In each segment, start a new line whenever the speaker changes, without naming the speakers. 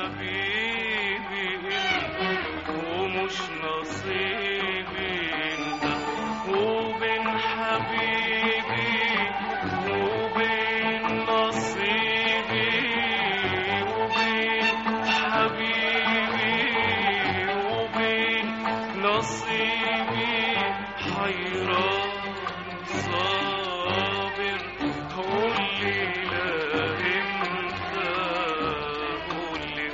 حبيبي انت ومش نصيبي انت، وبين حبيبي وبين نصيبي، وبين حبيبي وبين نصيبي حيران صابر. قولي لا امتى، قولي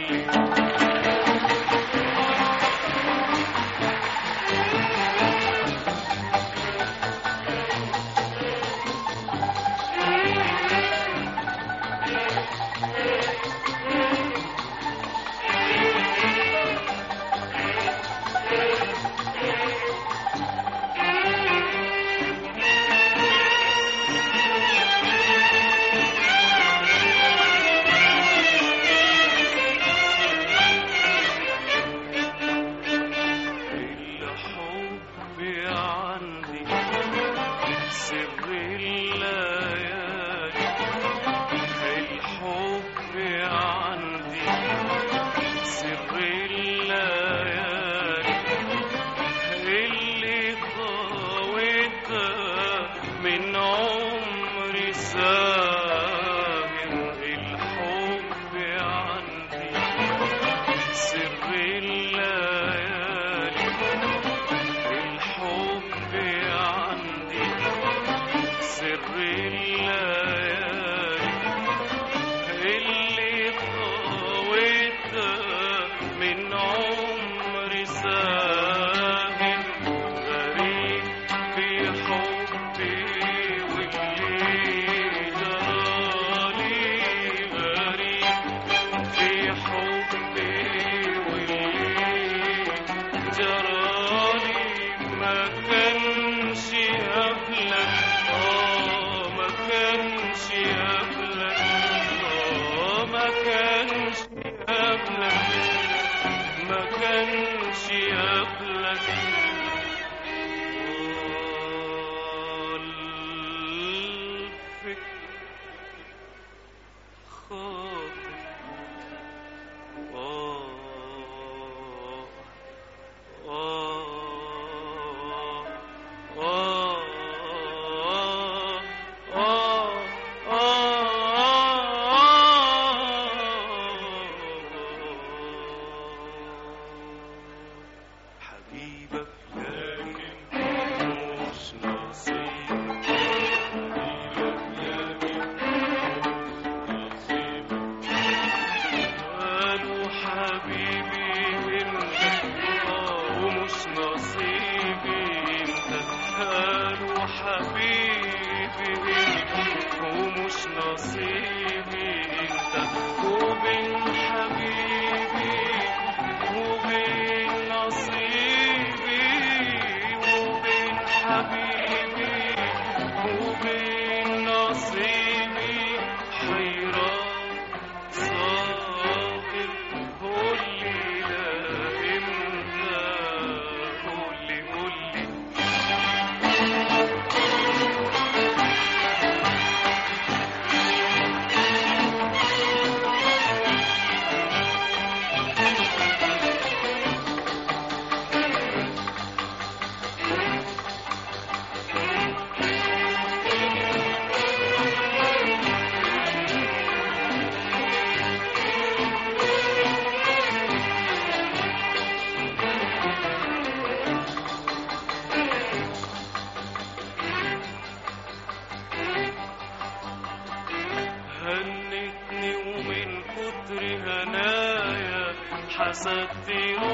حسدت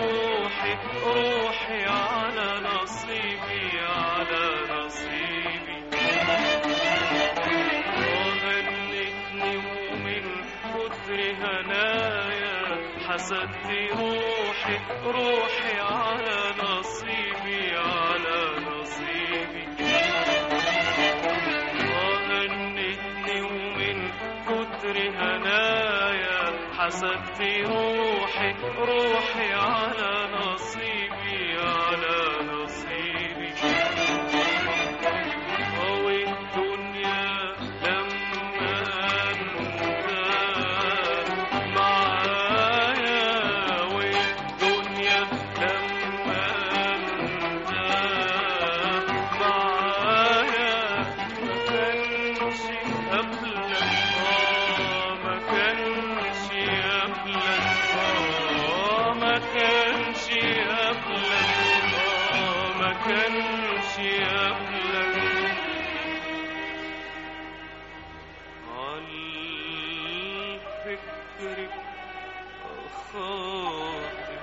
روحي روحي على نصيبي على نصيبي، وهنتني ومن كتر هنايا حسدت روحي روحي على نصيبي على نصيبي، وهنتني ومن كتر هنايا حسدت روحي روحي على نصيبي على نصيبي، والدنيا لما انت معايا فكري خاطر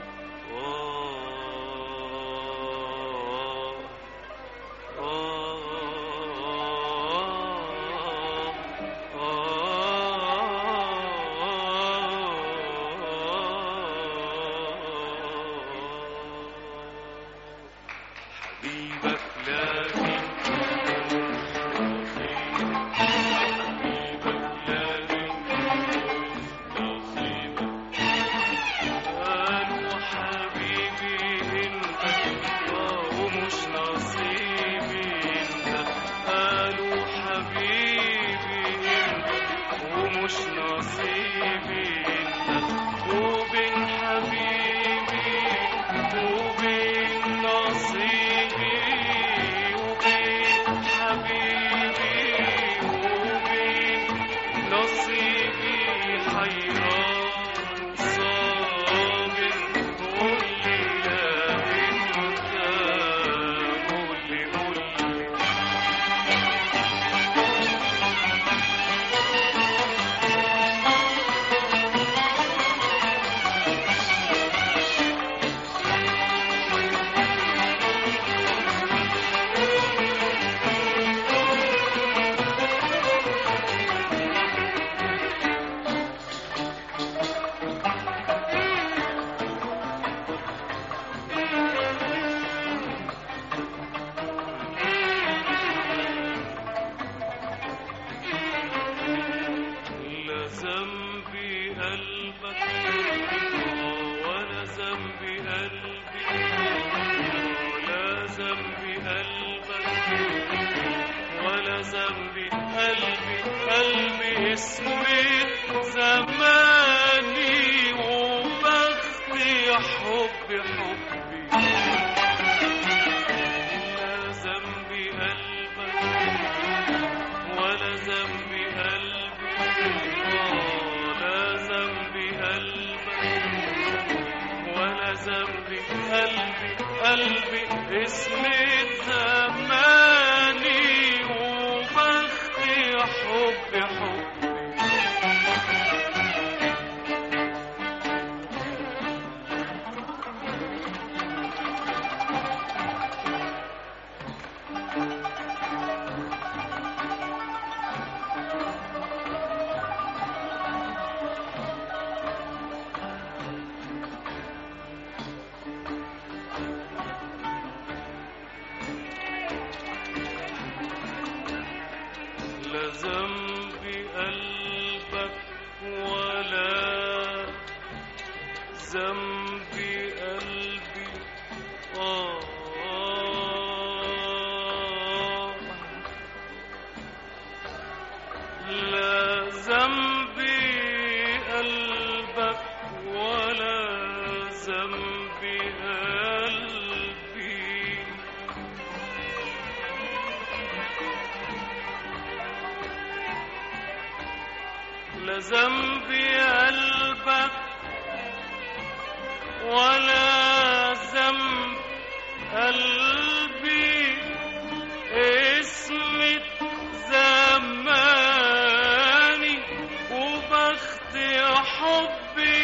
حبيبك لكن مش نصيبي انت وبين حبيبي وبين نصيبي وبين حبيبي وبين نصيبي حيران صابر قولي لا انت قولي ذنبي قلبك ولا ذنبي قلبي ولا ذنبي قلبك ولا ذنبي قلبي اسمك زماني وبختي حبي لا ذنبي قلبك ولا ذنبي قلبي ولا ذنبي قلبي اسمك زماني وبختي حبي لا ذنبي قلبك ولا ذنبي قلبي لا ذنبي قلبك ولا ذنبي قلبي لا ذنبي قلبك ولا ذنب قلبي اسمك زماني وبختي حبي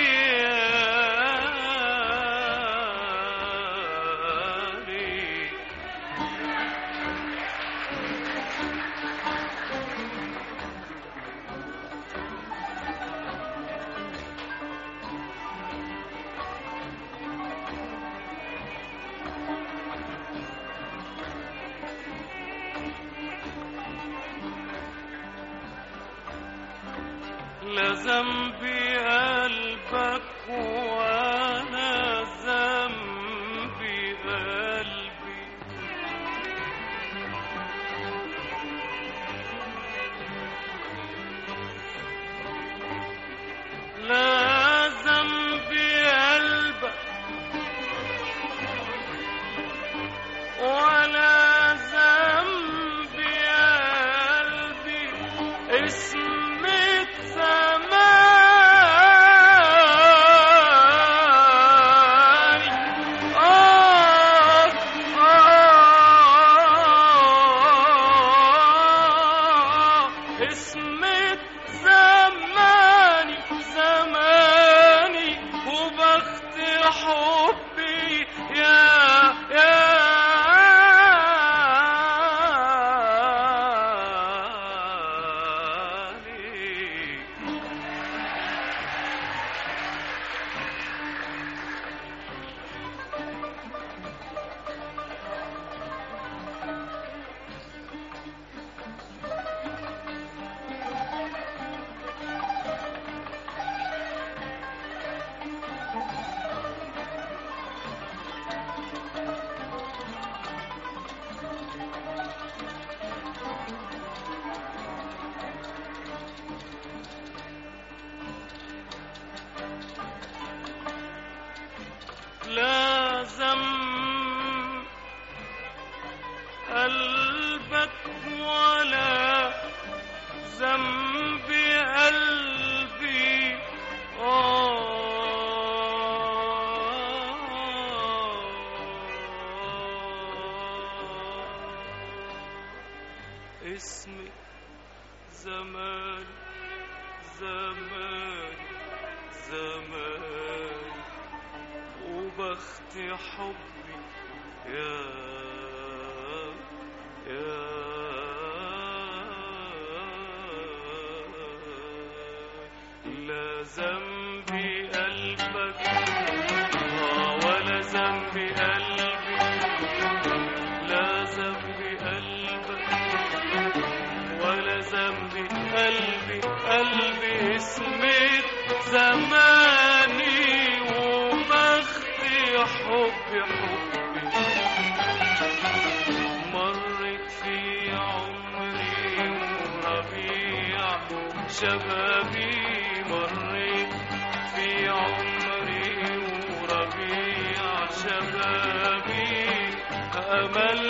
لا ذنبي قلبك ولا ذنبي قلبي لا ذنبي قلبك ولا ذنبي قلبي اسمك زماني اسمك زماني اسمي زمان زمان زمان وبختي حبي يا لا ذنبي قلبك ولا ذنبي قلبي لا ذنبي قلبك ولا ذنبي قلبي اسمك زماني وبختي حبي مرت في عمري وربيع شبابي مرت في عمري وربيع شبابي أمل